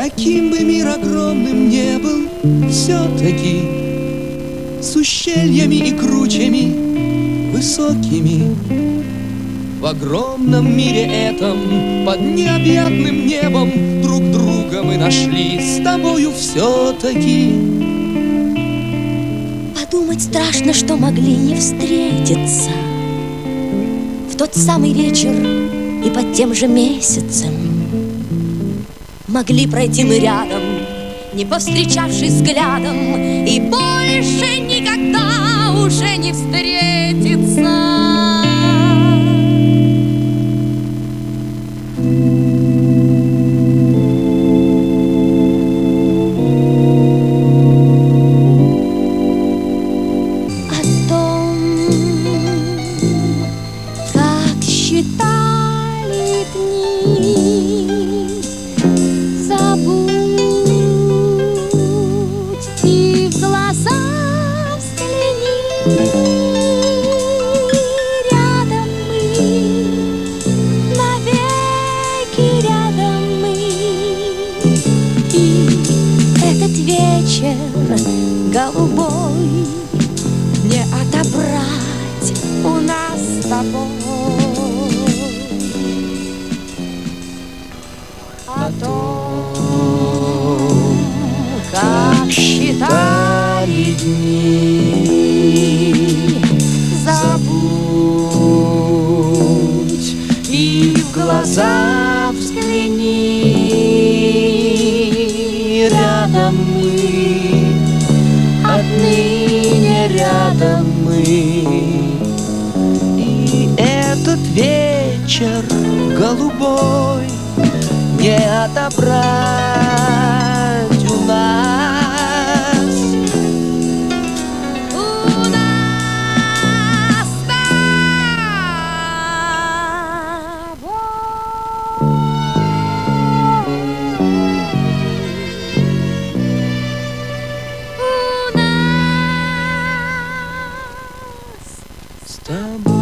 Каким бы мир огромным не был, все-таки с ущельями и кручами высокими. В огромном мире этом, под необъятным небом, друг друга мы нашли с тобою все-таки. Подумать страшно, что могли не встретиться в тот самый вечер и под тем же месяцем. Могли пройти мы рядом, не повстречавшись взглядом, и больше никогда уже не встретиться. Голубой не отобрать у нас с тобой. О том, как считали дни, забудь и в глаза взгляни. Рядом мы, отныне рядом мы, и этот вечер голубой не отобрать у нас. У нас с тобой. С тобой.